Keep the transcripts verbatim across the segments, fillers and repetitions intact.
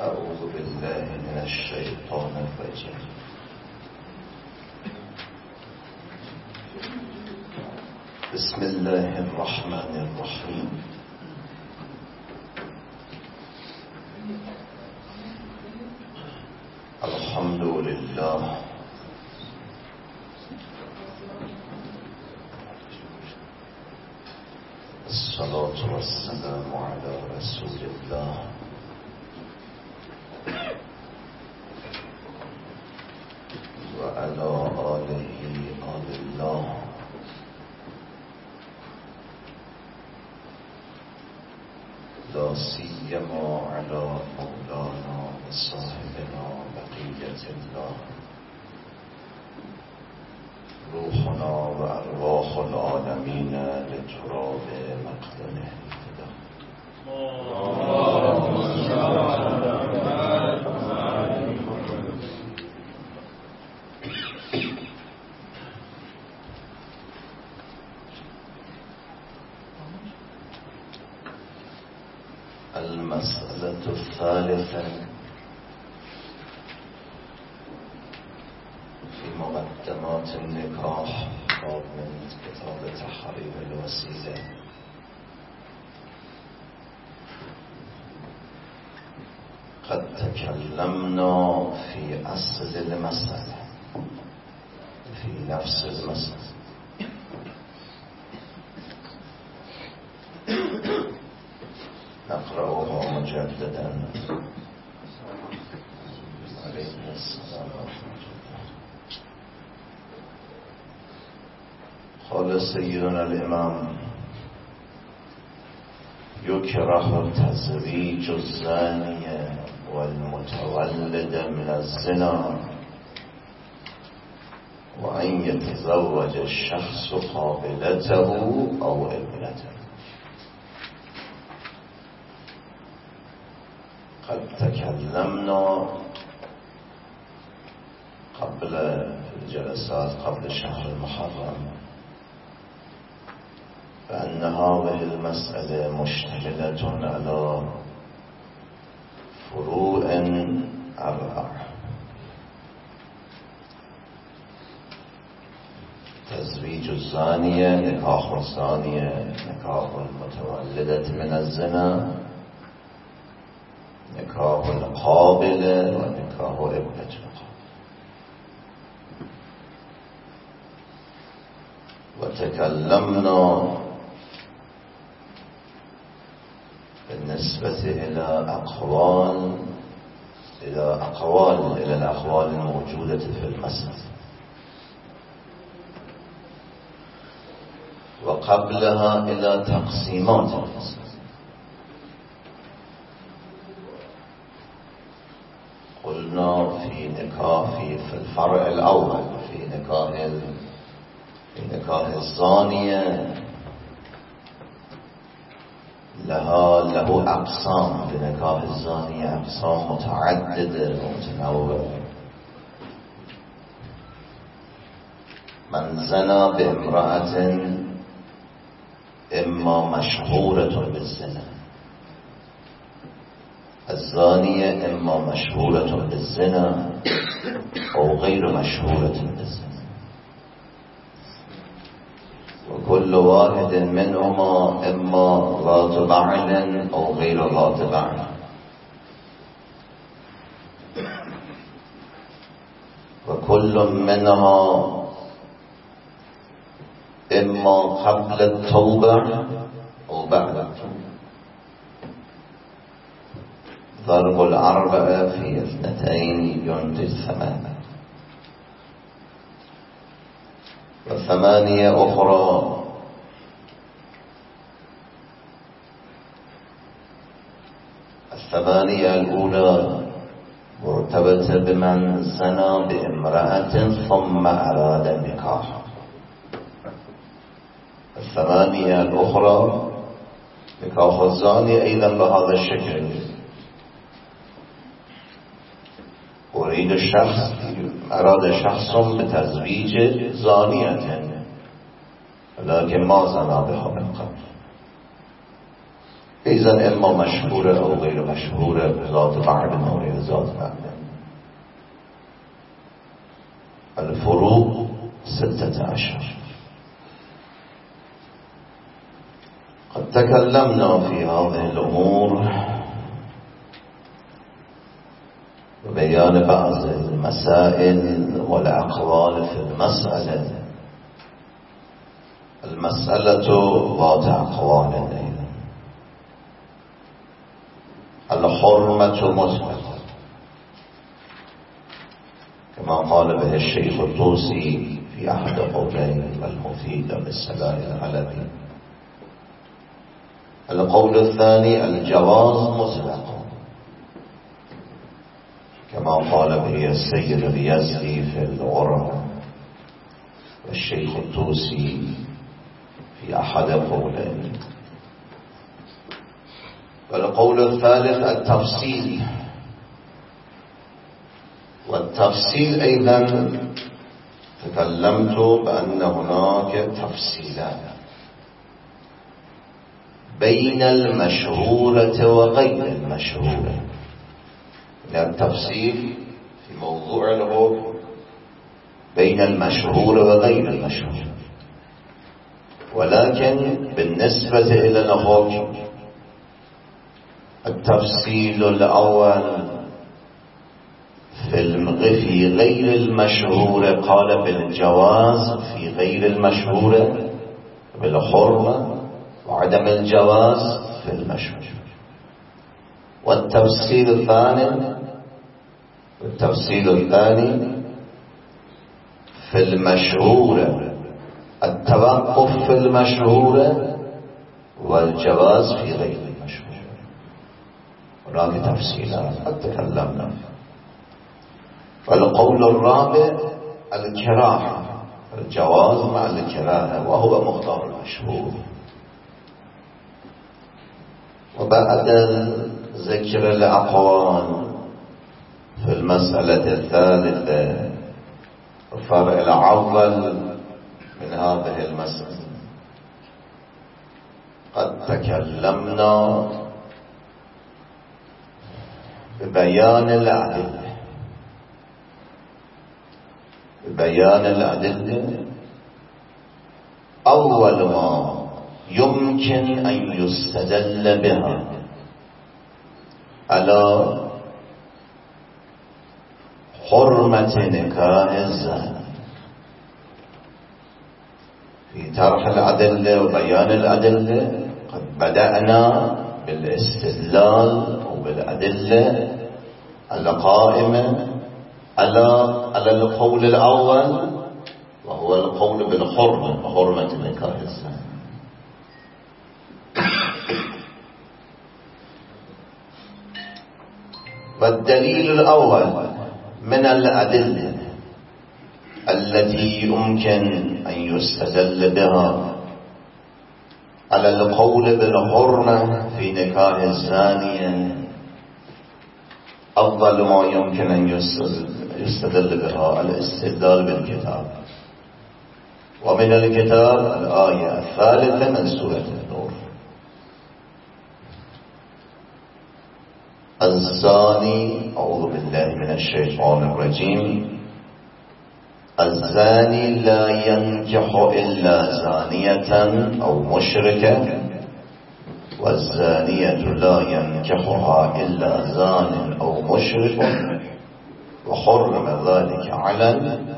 أعوذ بالله من الشيطان الرجيم. بسم الله الرحمن الرحيم. الحمد لله الصلاة والسلام على رسول الله وعلى آله آل الله لا سيما على مولانا وصاحبنا بقية الله روحنا وأرواح العالمين لتراب مقدمه الفدا. المسألة الثالثة في مقدمات النكاح من كتاب تحرير الوسيلة. قد تكلمنا في أصل المسألة في نفس المسألة. نقرأها مجددا. عليكم السلام ورحمة الله. قال سيدنا الإمام: يكره تزويج الزانية والمتولد من الزنا وأن يتزوج الشخص قابلته أو ابنته. قد تكلمنا قبل الجلسات قبل شهر المحرم فأن هذه المسألة مشتملة على فروع أربع: تزويج الزانية، نكاح الزانية، نكاح المتولدة من الزنا، نكاح القابلة، ونكاح ابنة القابلة. وتكلمنا بالنسبة إلى أقوال إلى أقوال إلى الأقوال الموجودة في المسألة، وقبلها إلى تقسيمات المسألة. قلنا في نكاح في الفرع الأول في نكاح في نكاح الزانية لها له أقسام. في نكاح الزانية أقسام متعددة ومتنوعة. من زنى بامرأة إما مشهورة بالزنا، الزانية إما مشهورة بالزنا أو غير مشهورة بالزنا، وكل واحد منهما إما ذات بعل أو غير ذات بعل. وكل منها إما قبل التوبة أو بعد التوبة. ضرب الأربعة في اثنتين ينتج ثمانية، وثمانية أخرى الثمانية الأولى مرتبطة بمن زنى بامرأة ثم أراد النكاح. الثمانية الأخرى نكاح الزاني أيضا بهذا الشكل. أريد الشخص أراد شخص بتزويج زانية لكن ما زنا بها من قبل، إذن إما مشهورة أو غير مشهورة، ذات بعد أو غير ذات بعد. الفروق ستة عشر. قد تكلمنا في هذه الأمور وبيان بعض المسائل والأقوال في المسألة. المسألة ذات أقوال. الحرمة مطلقة كما قال به الشيخ الطوسي في أحد قولين المفيد بالسلام العلبي. القول الثاني الجواز مطلق كما قال به السيد اليزدي في الغرة والشيخ الطوسي في أحد قولين. والقول الثالث التفصيل، والتفصيل أيضا تكلمت بأن هناك تفصيلان بين المشهورة وغير المشهورة. التفصيل في موضوع الحكم بين المشهور وغير المشهور، ولكن بالنسبة إلى الحكم التفصيل الأول في غير المشهور قال بالجواز، في غير المشهور بالحرمة، وعدم الجواز في المشهور. والتفصيل الثاني التفصيل الثاني في المشهور التوقف في المشهور والجواز في غير المشهور. هناك تفصيلات قد تكلمنا. والقول الرابع الكراهة، الجواز مع الكراهة وهو مختار المشهور. وبعد ذكر الأقوال في المسألة الثالثة الفرع الأول من هذه المسألة قد تكلمنا ببيان الأدلة ببيان الأدلة أول ما يمكن أن يستدل بها على حرمة نكاح الزاني. في طرح الأدلة وبيان الأدلة قد بدأنا بالاستدلال وبالأدلة القائمة على على القول الأول وهو القول بالحرمة، حرمة نكاح الزاني. والدليل الأول من الأدلة التي يمكن أن يستدل بها على القول بالحرمة في نكاح الزانية، أفضل ما يمكن أن يستدل بها الاستدلال بالكتاب. ومن الكتاب الآية الثالثة من سورة النور: الزاني، أعوذ بالله من الشيطان الرجيم، الزاني لا ينكح إلا زانية أو مشركة، والزانية لا ينكحها إلا زان أو مشرك، وحرم ذلك على المؤمنين.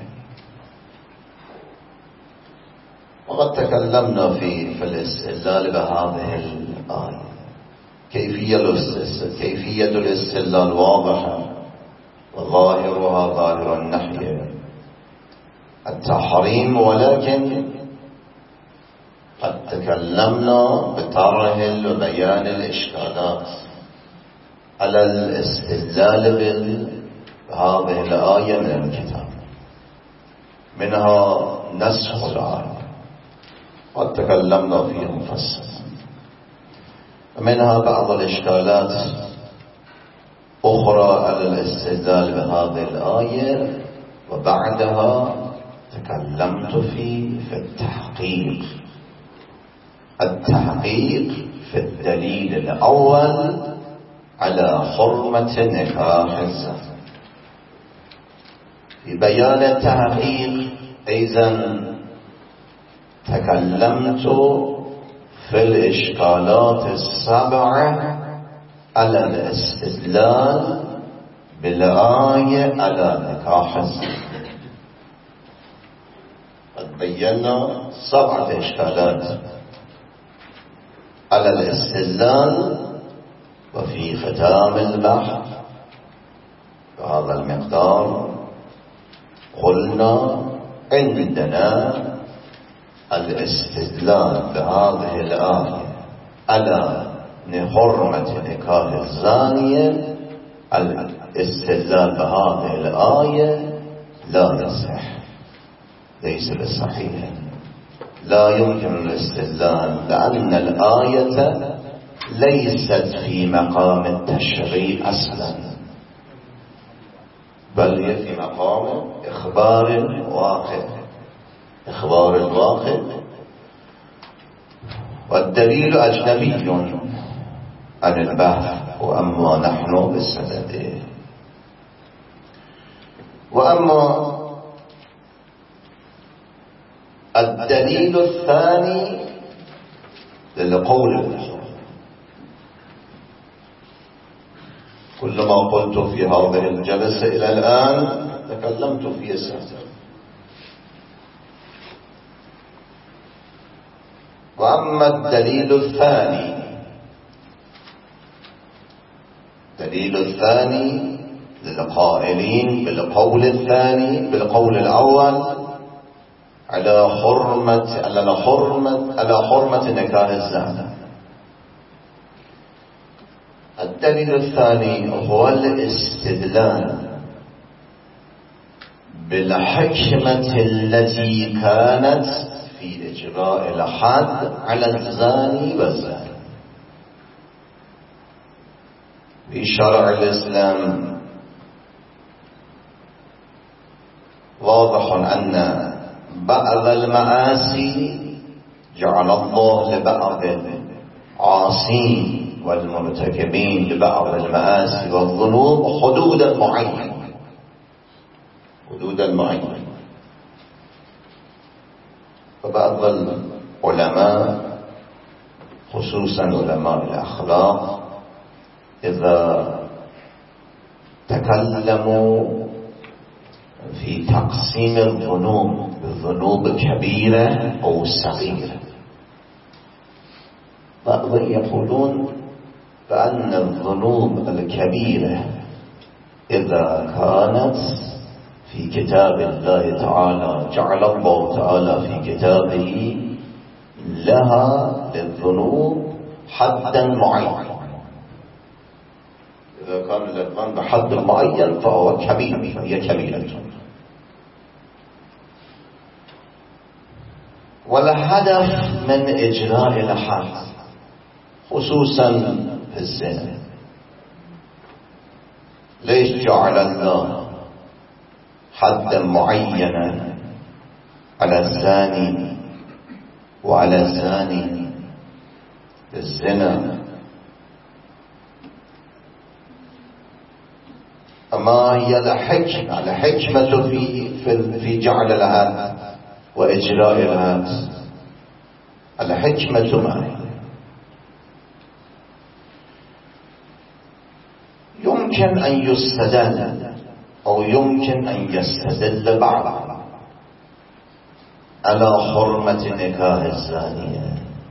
وقد تكلمنا في في الاستدلال بهذه الآية. كيفية كيفية الاستدلال واضحة وظاهرها ظاهر النحي التحريم، ولكن قد تكلمنا بطرح وبيان الإشكالات على الاستدلال بهذه الآية من الكتاب. منها نسخ الآية قد تكلمنا فيه مفصلا، ومنها بعض الإشكالات أخرى على الاستدلال بهذه الآية، وبعدها تكلمت في في التحقيق التحقيق في الدليل الأول على حرمة نكاح الزنا. في بيان التحقيق أيضا تكلمت في الإشكالات السبعة على الاستدلال بالآية على نكاح الزنا. قد بينا سبعة إشكالات على الاستدلال، وفي ختام البحث بهذا المقدار قلنا عندنا الاستدلال بهذه الآية على حرمة نكاح الزانية، الاستدلال بهذه الآية لا يصح، ليس بالصحيح، لا يمكن الاستدلال، لأن الآية ليست في مقام التشريع أصلا، بل هي في مقام إخبار الواقع، إخبار الواقع، والدليل أجنبي عن البحث، وأما نحن بالسند. وأما الدليل الثاني للقول الأخر، كل ما قلت في هذه الجلسة إلى الآن تكلمت فيه السابق. وأما الدليل الثاني، الدليل الثاني للقائلين بالقول الثاني بالقول الأول على حرمة على حرمة على حرمة نكاح الزنا. الدليل الثاني هو الاستدلال بالحكمة التي كانت في إجراء الحد على الزاني والزاني. في شرع الإسلام واضح أن بعض المعاصي جعل الله لبعض العاصين والمرتكبين لبعض المعاصي والذنوب حدودا معينة، حدودا معينة. فبعض العلماء خصوصا علماء الأخلاق إذا تكلموا في تقسيم الذنوب بذنوب كبيرة أو صغيرة، بعضهم يقولون بأن الذنوب الكبيرة إذا كانت في كتاب الله تعالى جعل الله تعالى في كتابه لها للذنوب حدا معين، إذا كان للذنب حد معين فهو كبير، فهي كبيرة. والهدف من إجراء الحد خصوصا في الزنا، ليش جعل الله حدا معينا على الزاني وعلى الزاني في الزنا؟ أما هي الحكمة الحكمة في في في جعل الحد وإجراء الحد؟ الحكمة ما هي؟ يمكن أن يستدل أو يمكن أن يستدل بعض على حرمة نكاح الزانية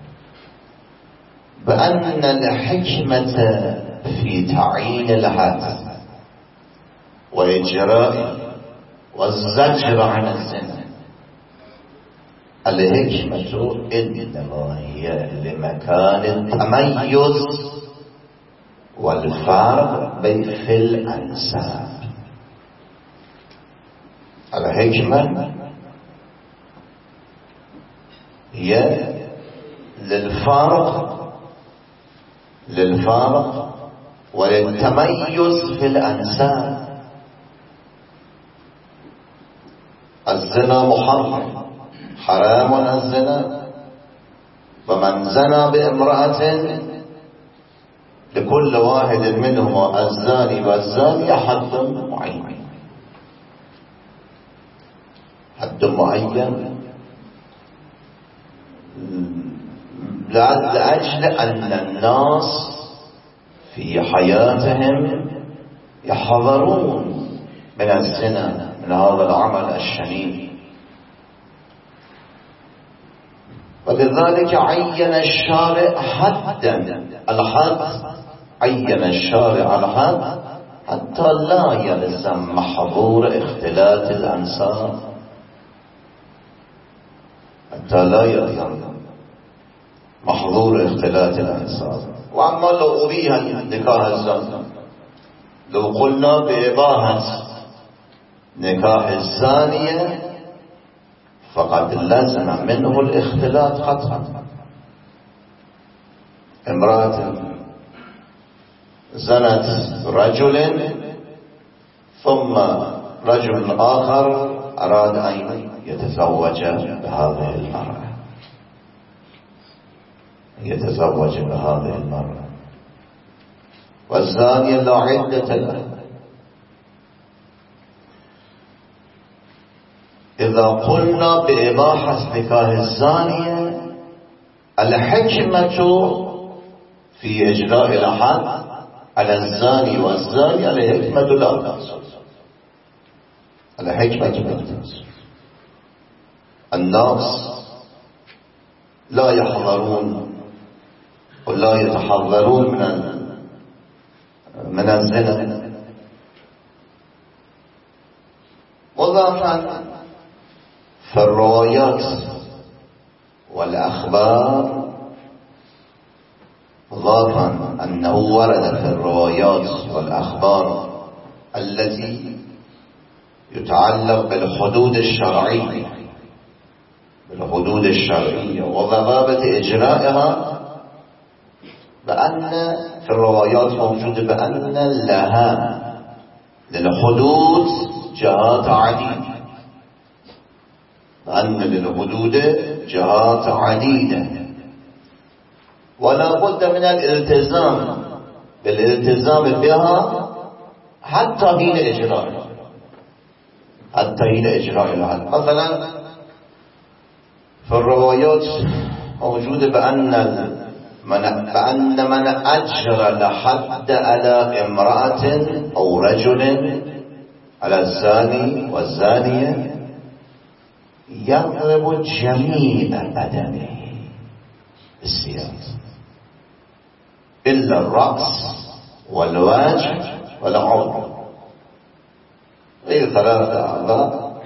بأن الحكمة في تعيين الحد وإجراء والزجر عن الزنا، الحكمة إنما هي لمكان التميز والفرق في الأنساب. الحكمة هي للفرق للفرق وللتميز في الأنساب. الزنا محرم، حرام الزنا، ومن زنى بامرأة لكل واحد منهما الزاني والزانية حد معين، حد معين لأجل أن الناس في حياتهم يحذرون من الزنا، من هذا العمل الشنيع. ولذلك عين الشارع حدا، الحد عين الشارع الحد حتى لا يلزم محظور اختلاط الأنساب، حتى لا يلزم محظور اختلاط الأنساب. وأما لو أبيح نكاح الزنا، لو قلنا بإباحة نكاح الزانية فقد لزم منه الاختلاط قطعا. امرأة زنت رجل ثم رجل آخر أراد أن يتزوج بهذه المرأة، يتزوج بهذه المرأة، والزانية لا عدة له. إذا قلنا بإباحة نكاح الزانية، الحكمة في إجراء الحد على الزاني والزانية الحكمة لا تحصل، الحكمة لا تحصل. الناس لا يحذرون ولا يتحذرون من من الزنا. وضعفا في الروايات والأخبار، ضافا أنه ورد في الروايات والأخبار التي يتعلق بالحدود الشرعية، بالحدود الشرعية وضوابط إجرائها، بأن في الروايات موجود بأن لها للحدود جهات عديدة، بأن للحدود جهات عديدة، ولا بد من الالتزام بالالتزام بها حتى حين إجرائها، حتى حين إجراء الحد. مثلا في الروايات موجود بأن من بأن من أجرى الحد على امرأة أو رجل، على الزاني والزانية، يضرب جميع بدنه بالسياط إلا الرأس والوجه والعضل، غير ثلاثة أعضاء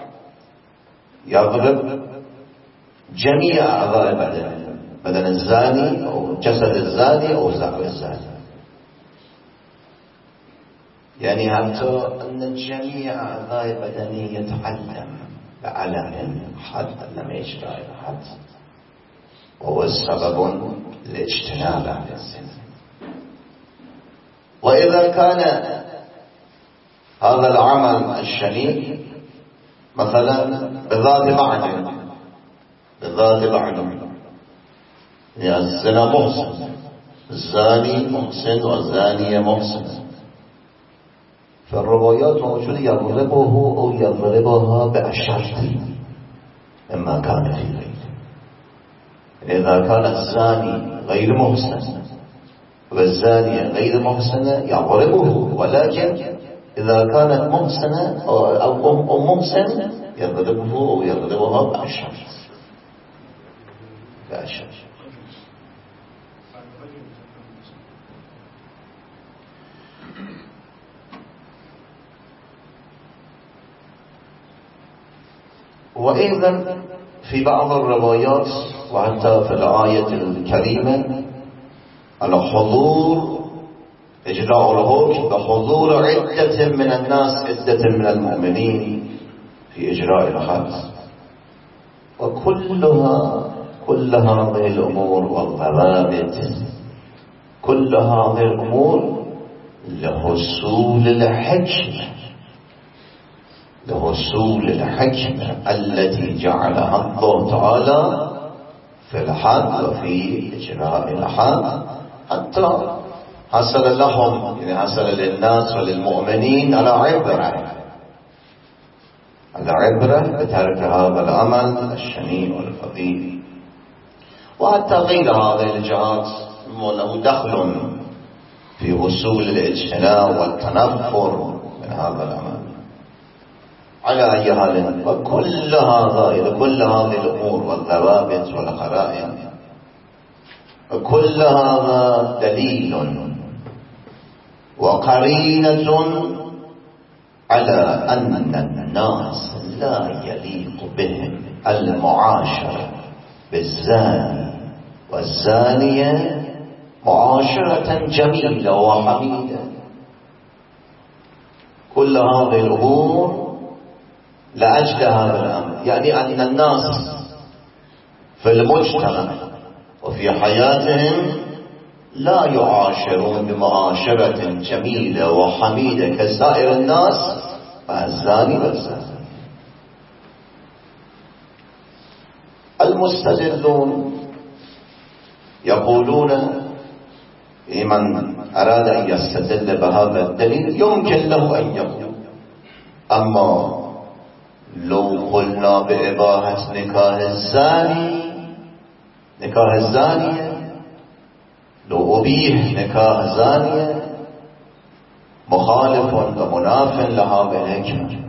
يضرب جميع أعضاء بدنه، بدن الزاني أو جسد الزاني أو زعم الزاني. يعني حتى أن جميع أعضاء بدنه يتعلم بعلم حد لم يجرى الحد، وهو السبب لاجتناب عن الزنا. وإذا كان هذا العمل الشنيع مثلا بذات معدن، بذات معدن، يعني الزنا محسن، الزاني محسن والزانية محسنة، فالروايات موجودة يضربه أو يضربها بأشد مما كان في غيره. إذا كان الزاني غير محسن والزانية غير محسنة يضربه، ولكن إذا كانت محسنة أو محسن يضربه أو يضربها بأشد بأشد. وأيضا في بعض الروايات وحتى في الآية الكريمة الحضور، إجراء الحكم بحضور عدة من الناس، عدة من المؤمنين في إجراء الحد. وكلها كل هذه الأمور والضوابط، كل هذه الأمور لحصول الحكمة، لحصول الحكمة التي جعلها الله تعالى في الحد وفي إجراء الحد، حتى حصل لهم، يعني حصل للناس وللمؤمنين على عبرة، على عبرة بترك هذا العمل الشنيع والفضيل. وحتى غير هذه الجهات له دخل في وصول الاجتناب والتنفر من هذا العمل. على أي حال، وكل هذا كل هذه الأمور والضوابط والقرائن، وكل هذا دليل وقرينة على أن الناس لا يليق بهم المعاشرة بالزاني والزانية معاشرة جميلة وحميدة. كل هذه الأمور لأجل هذا الأمر، يعني أن الناس في المجتمع وفي حياتهم لا يعاشرون بمعاشرة جميلة وحميدة كسائر الناس مع الزاني والزانية. المستدلون يقولون لمن أراد أن يستدل بهذا الدليل يمكن له أن يقول: أما لو قلنا بإباحة نكاح الزاني نكاح الزانية، لو أبيح نكاح زانية مخالف ومناف لهذه الحكمة،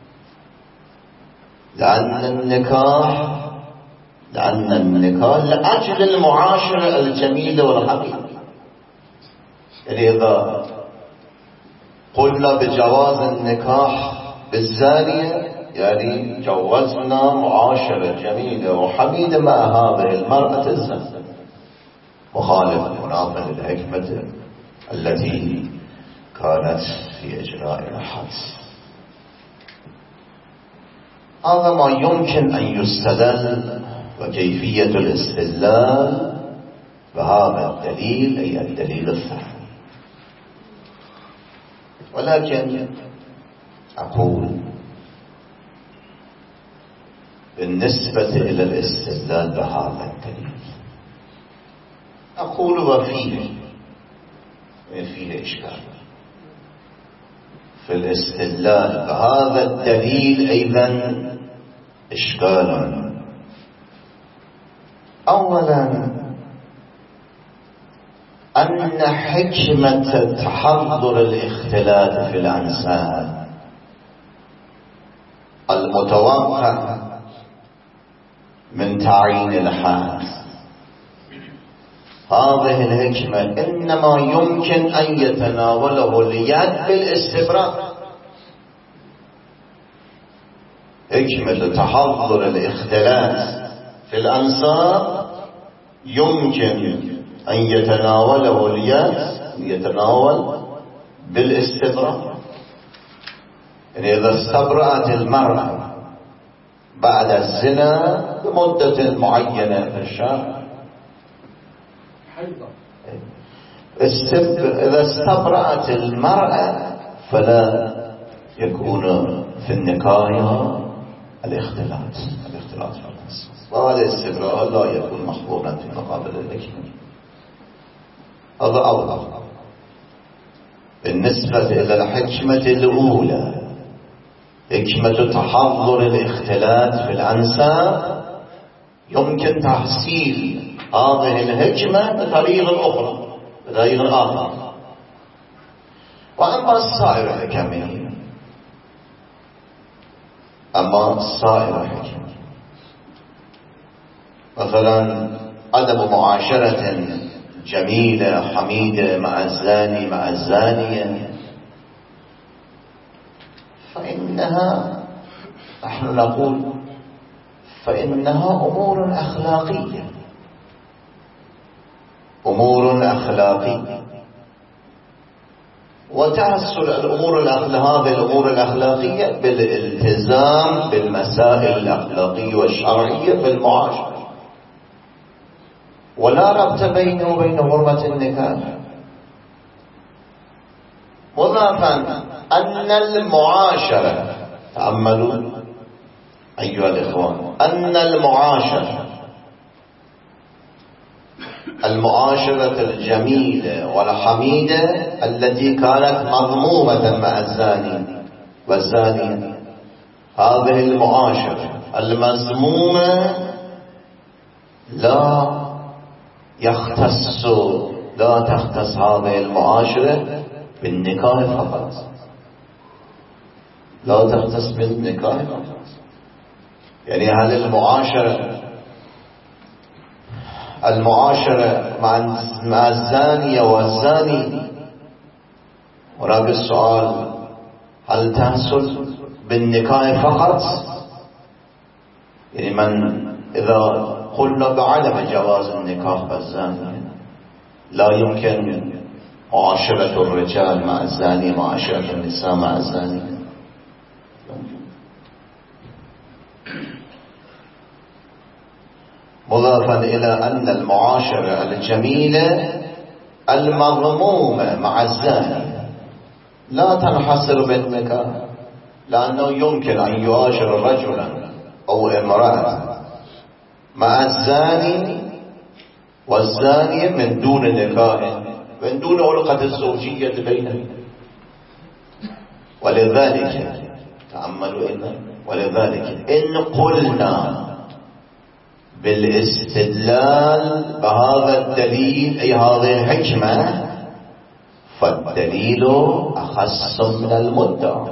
لأن النكاح لأن النكاح لأجل المعاشرة الجميلة والحميدة. يعني إذا قلنا بجواز النكاح بالزانية يعني جوزنا معاشرة جميلة وحميدة مع هذه المرأة الزانية، مخالف مناف للحكمة التي كانت في إجراء الحد. هذا ما يمكن أن يستدل، وكيفية الاستدلال بهذا الدليل أي الدليل الثاني. ولكن أقول بالنسبة إلى الاستدلال بهذا الدليل، أقول وفيه فيه إشكال في الاستدلال بهذا الدليل، أيضا إشكال. أولا أن حكمة تحضر الاختلاط في الأنساب المتوقع من تعيين الحد، هذه الحكمة إنما يمكن أن يتناوله اليد بالاستبراء. حكمة تحضر الاختلاط في الأنساب يمكن أن يتناوله اليد يتناول بالاستبراء. يعني إذا استبرأت المرأة بعد الزنا بمدة معينة في الشهر، إذا استبرأت المرأة فلا يكون في النكاح الاختلاط الاختلاط في الناس، وهذا الاستبراء لا يكون محظورا في مقابل الحكمة. هذا أولا. بالنسبة إلى الحكمة الأولى، حكمة تحضر الاختلاط في الأنساب، يمكن تحصيل هذه الحكمة بطريقة أخرى بطريقة آخر. وأما السائر الحكمة أما السائر الحكمة مثلا عدم معاشرة جميلة حميدة مع الزاني مع الزانية، فإنها نحن نقول فإنها أمور أخلاقية أمور أخلاقية وتحصل الأمور هذه الأمور الأخلاقية بالالتزام بالمسائل الأخلاقية والشرعية بالمعاشرة، ولا ربط بينه وبين حرمة النكاح. مضافا أن المعاشرة، تأملوا أيها الإخوان، أن المعاشرة المعاشرة الجميلة والحميدة التي كانت مضمومة مع الزاني والزانية. هذه المعاشرة المذمومة لا يختص لا تختص هذه المعاشرة بالنكاح فقط، لا تختص بالنكاح فقط. يعني هذه المعاشرة المعاشرة مع الزانية والزاني، ورابع السؤال: هل تحصل بالنكاح فقط؟ يعني من إذا قلنا بعدم جواز النكاح بالزانية لا يمكن معاشرة الرجال مع الزاني، معاشرة النساء مع الزاني. مضافا إلى أن المعاشرة الجميلة المضمومة مع الزاني لا تنحصر بالنكاح، لأنه يمكن أن يعاشر رجلا أو امرأة مع الزاني والزانية من دون نكاح، من دون علقة الزوجية بينهم. ولذلك تأملوا إنا ولذلك إن قلنا بالاستدلال بهذا الدليل أي هذه الحكمة، فالدليل أخص من المدعى.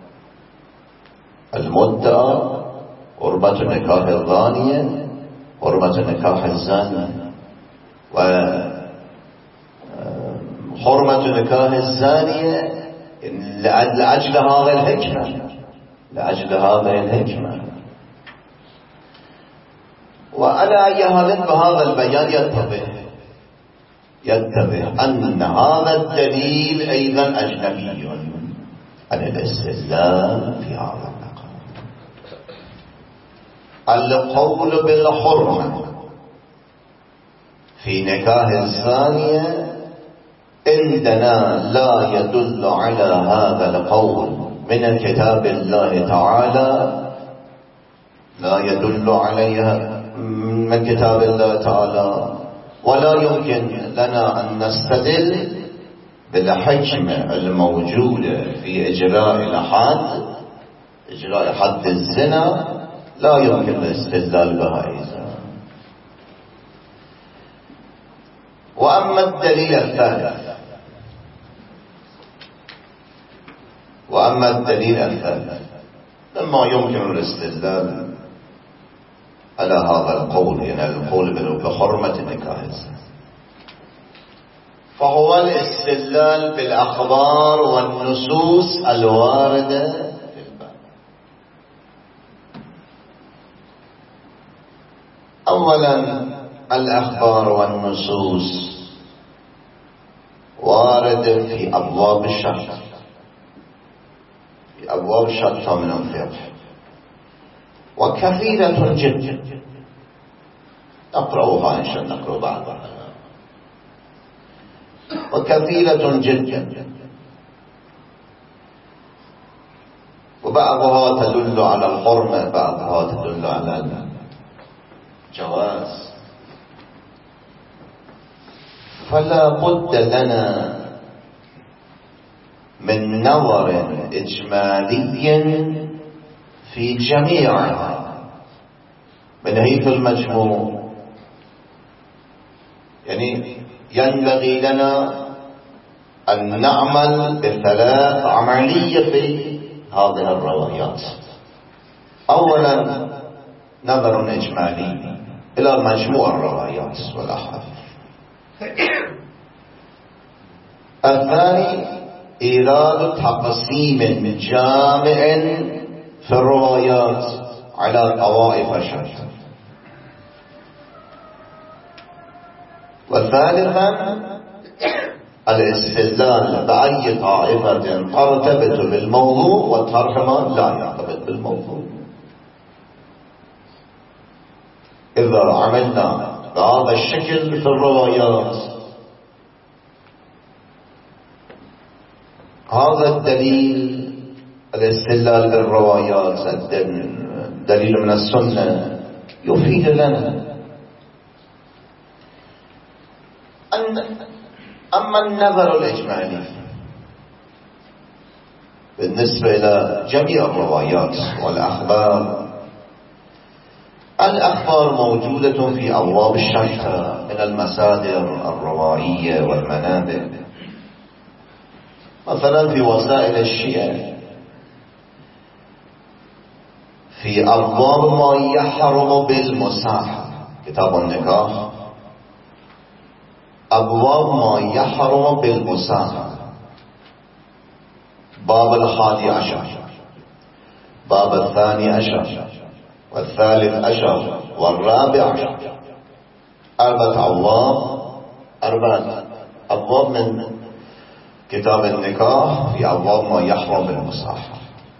المدعى حرمة نكاح الزانية، حرمة نكاح الزاني، وحرمة نكاح الزانية لأجل هذه الحكمة، لأجل هذه الحكمة. وعلى أي حال بهذا البيان يتضح يتضح أن هذا الدليل أيضا أجنبي عن الاستدلال في هذا المقام. القول بالحرمة في نكاح الزانية عندنا لا يدل على هذا القول من كتاب الله تعالى، لا يدل عليها من كتاب الله تعالى، ولا يمكن لنا أن نستدل بالحكمة الموجودة في إجراء الحد، إجراء حد الزنا، لا يمكن الاستدلال بها أيضا. وأما الدليل الثالث وأما الدليل الثالث لما يمكن الاستدلال على هذا القول، يعني القول بحرمة نكاح الزنا، فهو الاستدلال بالأخبار والنصوص الواردة في الباب. أولا الأخبار والنصوص واردة في أبواب الشرع، في أبواب شتى من الفقه، وكثيرة جدا. نقرأها إن شاء الله، نقرأ بعضها. وكثيرة جدا، وبعضها تدل على الحرمة، بعضها تدل على الجواز. فلا بد لنا من نظر إجمالي في جميعها من حيث المجموع. يعني ينبغي لنا أن نعمل بثلاث عملية في هذه الروايات. أولا نظر إجمالي إلى مجموع الروايات والأحاديث. الثاني إيراد تقسيم جامع في الروايات على طوائف شتى. والثالثا الاستدلال بأي طائفة ترتبط بالموضوع وترحم لا يرتبط بالموضوع. إذا عملنا بهذا الشكل في الروايات، هذا الدليل الاستدلال بالروايات، الدليل من السنة، يفيد لنا. أما النظر الإجمالي بالنسبة إلى جميع الروايات والأخبار، الأخبار موجودة في أبواب الشتى من المصادر الروائية والمنابع. مثلا في وسائل الشيعة في أبواب ما يحرم بالمصاحبة، كتاب النكاح، أبواب ما يحرم بالمصاحبة، باب الحادي عشر، باب الثاني عشر، والثالث عشر، والرابع عشر. أربعة أبواب، أربعة أبواب من كتاب النكاح في أبواب ما يحرم بالمصاحبة.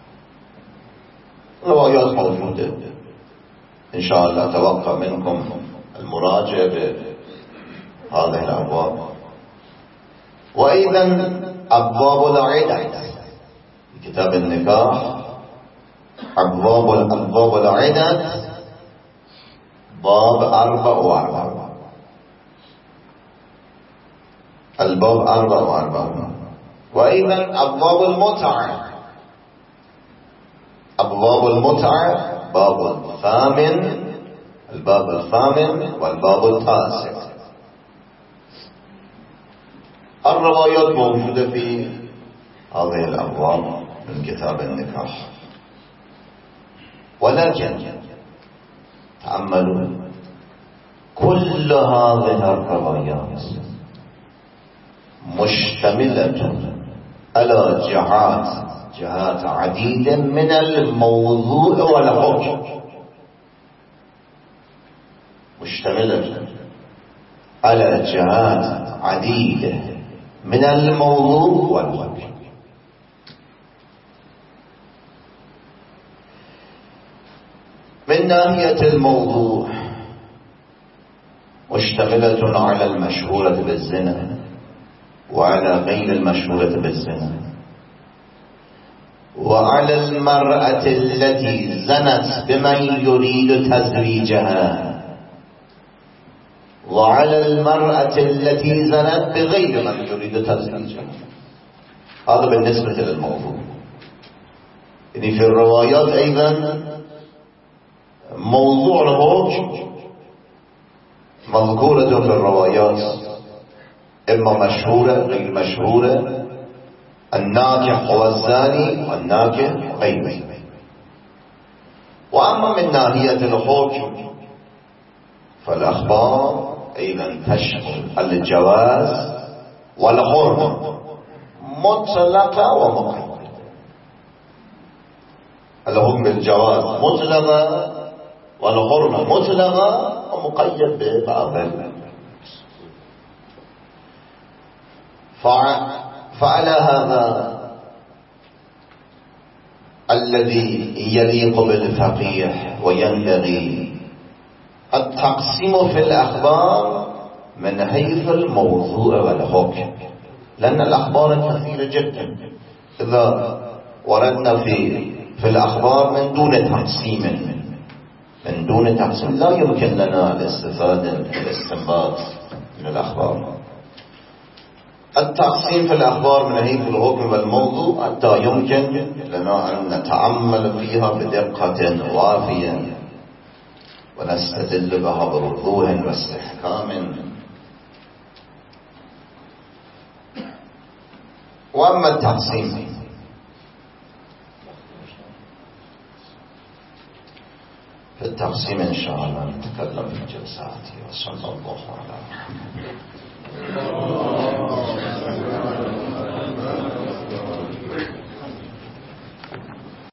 روايات موجودة، إن شاء الله أتوقع منكم المراجعة بهذه الأبواب. وأيضا أبواب العدة في كتاب النكاح، أبواب الأبواب العدة باب أربع وأربع، الباب أربع وأربع. وأيضا أبواب المتعة، أبواب المتعة باب الثامن، الباب الثامن والباب التاسع. الروايات موجودة في هذه الأبواب من كتاب النكاح. ولكن تأملوا، كل هذه الروايات مشتملة على جهات جهات عديدة من الموضوع والحكم، مشتملة على جهات عديدة من الموضوع والحكم. من ناحية الموضوع مشتملة على المشهورة بالزنا وعلى غير المشهورة بالزنا، وعلى المرأة التي زنت بمن يريد تزويجها، وعلى المرأة التي زنت بغير من يريد تزويجها. هذا بالنسبة للموضوع. يعني في الروايات أيضا موضوع الحكم مذكورة في الروايات، إما مشهورة غير مشهورة، الناكح والزاني والناكح غيره. وأما من ناحية الحكم فالأخبار أيضا تشمل الجواز والحرمة مطلقة ومقيدة. الحكم بالجواز مطلقة والحرمة مطلقة ومقيد ببعض. فعلى هذا الذي يليق بالفقيه وينبغي التقسيم في الأخبار من حيث الموضوع والحكم، لأن الأخبار كثيرة جدا. إذا وردنا في في الأخبار من دون تقسيم من دون تقسيم لا يمكن لنا الاستفادة والاستنباط من الأخبار. التقسيم في الأخبار من حيث الحكم والموضوع حتى يمكن لنا أن نتأمل فيها بدقة وافية ونستدل بها بوضوح واستحكام. وأما التقسيم في التقسيم إن شاء الله نتكلم في الجلسات. وصلى الله على محمد.